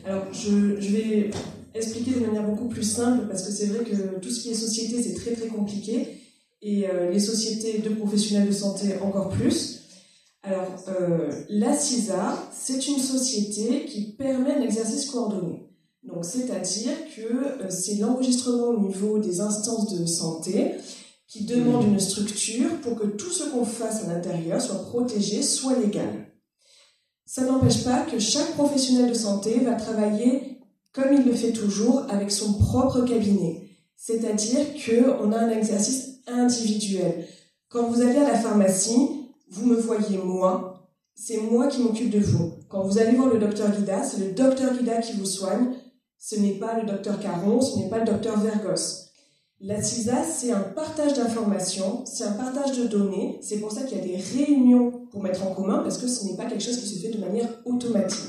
Alors, je vais expliquer de manière beaucoup plus simple, parce que c'est vrai que tout ce qui est société, c'est très très compliqué, et les sociétés de professionnels de santé encore plus. Alors, la CISA, c'est une société qui permet un exercice coordonné. Donc, c'est-à-dire que c'est l'enregistrement au niveau des instances de santé qui demande une structure pour que tout ce qu'on fasse à l'intérieur soit protégé, soit légal. Ça n'empêche pas que chaque professionnel de santé va travailler comme il le fait toujours, avec son propre cabinet. C'est-à-dire qu'on a un exercice individuel. Quand vous allez à la pharmacie, vous me voyez moi, c'est moi qui m'occupe de vous. Quand vous allez voir le docteur Guida, c'est le docteur Guida qui vous soigne, ce n'est pas le docteur Caron, ce n'est pas le docteur Vergos. La CISA, c'est un partage d'informations, c'est un partage de données, c'est pour ça qu'il y a des réunions pour mettre en commun, parce que ce n'est pas quelque chose qui se fait de manière automatique.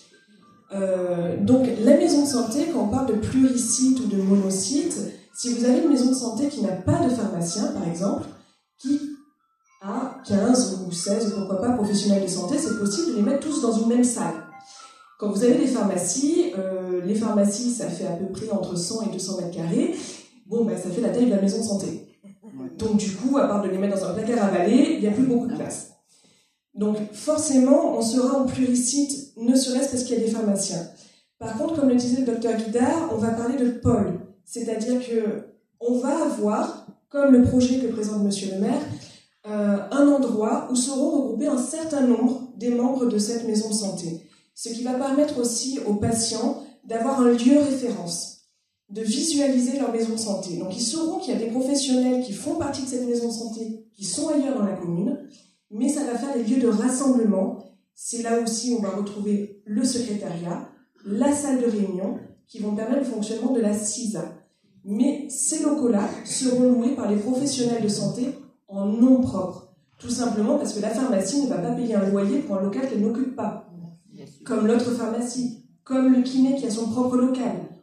Donc la maison de santé, quand on parle de pluricite ou de monocyte, si vous avez une maison de santé qui n'a pas de pharmacien, par exemple, qui a 15 ou 16, ou pourquoi pas, professionnels de santé, c'est possible de les mettre tous dans une même salle. Quand vous avez des pharmacies, ça fait à peu près entre 100 et 200 mètres carrés, ça fait la taille de la maison de santé. Donc du coup, à part de les mettre dans un placard à balai, il n'y a plus beaucoup de place. Donc forcément, on sera en pluricite, ne serait-ce parce qu'il y a des pharmaciens. Par contre, comme le disait le docteur Guidard, on va parler de pôle. C'est-à-dire qu'on va avoir, comme le projet que présente Monsieur le maire, un endroit où seront regroupés un certain nombre des membres de cette maison de santé. Ce qui va permettre aussi aux patients d'avoir un lieu référence, de visualiser leur maison de santé. Donc ils sauront qu'il y a des professionnels qui font partie de cette maison de santé, qui sont ailleurs dans la commune, mais ça va faire des lieux de rassemblement. C'est là aussi où on va retrouver le secrétariat, la salle de réunion, qui vont permettre le fonctionnement de la CISA. Mais ces locaux-là seront loués par les professionnels de santé en nom propre. Tout simplement parce que la pharmacie ne va pas payer un loyer pour un local qu'elle n'occupe pas. Comme l'autre pharmacie, comme le kiné qui a son propre local.